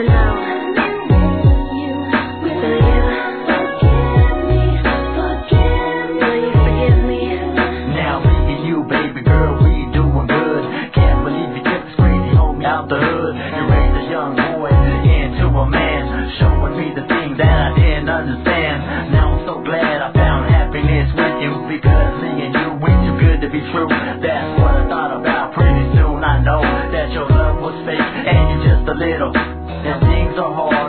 to know. Out the hood, you raised a young boy into a man, showing me the things that I didn't understand. Now I'm so glad I found happiness with you, because me and you, we too good to be true. That's what I thought about. Pretty soon I know that your love was fake and you're just a little, and things are hard.